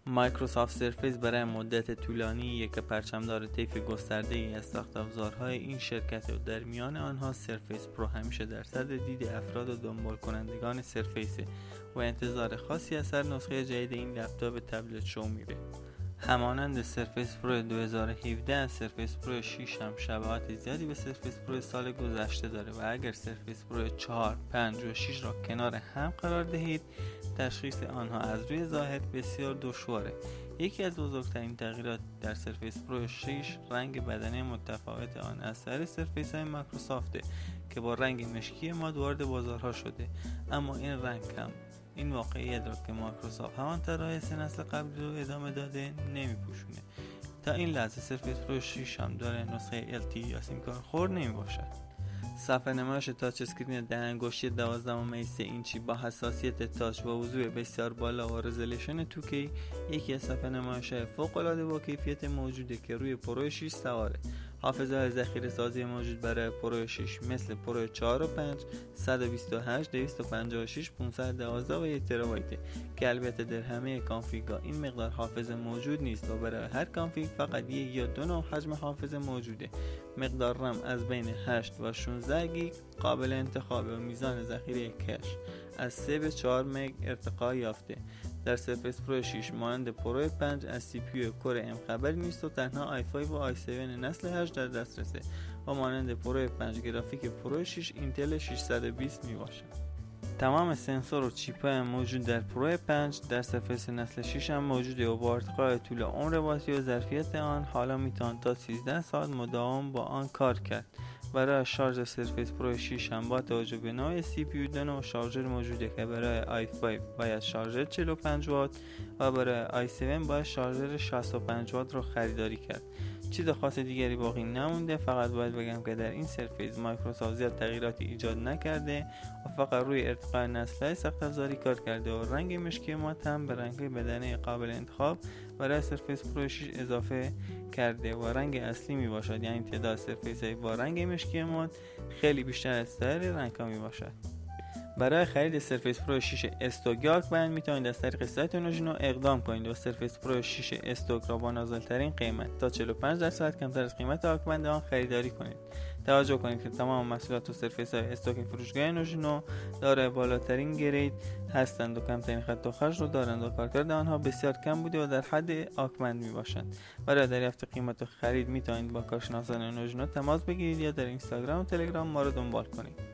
مایکروسافت سرفیس برای مدت طولانی یک پرچمدار طیف گسترده‌ای از ساخت افزارهای این شرکت و در میان آنها سرفیس پرو همیشه در صدر دید افراد و دنبال کنندگان سرفیس و انتظار خاصی از هر نسخه جدید این لپتاپ تبلت شو میره. همانند سرفیس پرو 2017 سرفیس پرو 6 هم شباهت زیادی به سرفیس پرو سال گذشته داره و اگر سرفیس پرو 4، 5 و 6 را کنار هم قرار دهید تشخیص آنها از روی ظاهر بسیار دشواره. یکی از بزرگترین تغییرات در سرفیس پرو 6 رنگ بدنه متفاوت آن از سر سرفیس های مایکروسافت که با رنگ مشکی ماد وارد بازارها شده، اما این رنگ هم این واقعیت را که مایکروسافت همان طراح 3 نسل قبلی رو ادامه داده نمیپوشونه. تا این لحظه سرفیس پرو 6 هم داره نسخه LTE یا سیم کارت خورد نمیباشد. صفحه نمایش تاچ اسکرین 10 انگشتی 12.3 اینچی با حساسیت تاچ و وضوح بسیار بالا و رزولوشن 2K یکی از صفحه نمایش‌های فوق‌العاده با کیفیت موجوده که روی پرو 6 سواره. حافظه ذخیره سازی موجود برای پرو 6 مثل پرو 4 و 5 128 256 512 و 1 ترابایت که البته در همه کانفیگ‌ها این مقدار حافظه موجود نیست و برای هر کانفیگ فقط یک یا دو نوع حجم حافظه موجوده. مقدار رم از بین 8 و 16 گیگ قابل انتخاب و میزان ذخیره کش از 3 به 4 مگ ارتقا یافته. در سرفیس پرو 6 مانند پرو 5 از سی پی یو کور ام خبری نیست و تنها i5 و i7 نسل 8 در دسترسه و مانند پرو 5 گرافیک پرو 6 اینتل 620 می باشد. تمام سنسور و چیپ های موجود در پرو 5 در سرفیس نسل 6 هم موجوده و با ارتقاء طول عمر باتری و ظرفیت آن حالا میتوان تا 13 ساعت مداوم با آن کار کرد. برای شارژ سرفیس پرو 6 هم با توجه به نوع سی پی یو دو نوع شارژر موجوده که برای i5 باید شارژر 45 وات و برای i7 باید شارژر 65 وات رو خریداری کرد. چیز خاص دیگری باقی نمونده، فقط باید بگم که در این سرفیس مایکروسافت زیاد تغییراتی ایجاد نکرده و فقط روی ارتقاء نسل‌های سخت افزاری کار کرده و رنگ مشکی مات هم به رنگ بدنه قابل انتخاب برای سرفیس پرو 6 اضافه کرده و رنگ اصلی می باشد، یعنی تعداد سرفیس های با رنگ مشکی مات خیلی بیشتر از سایر رنگ ها می باشد. برای خرید سرفیس پرو 6 استوک یا آکبند میتونید از طریق سایت نوژینو اقدام کنید و سرفیس پرو 6 استوک را با نازلترین قیمت تا 45% کمتر از قیمت آکبند آن خریداری کنید. توجه کنید که تمام محصولات و سرفیس های استوک فروشگاه نوژینو دارای بالاترین گرید هستند و کمترین خط و خرج رو دارند و کارکرد آنها بسیار کم بوده و در حد آکبند میباشند. برای دریافت قیمت و خرید میتونید با کارشناسان نوژینو تماس بگیرید یا در اینستاگرام و تلگرام ما رو دنبال کنید.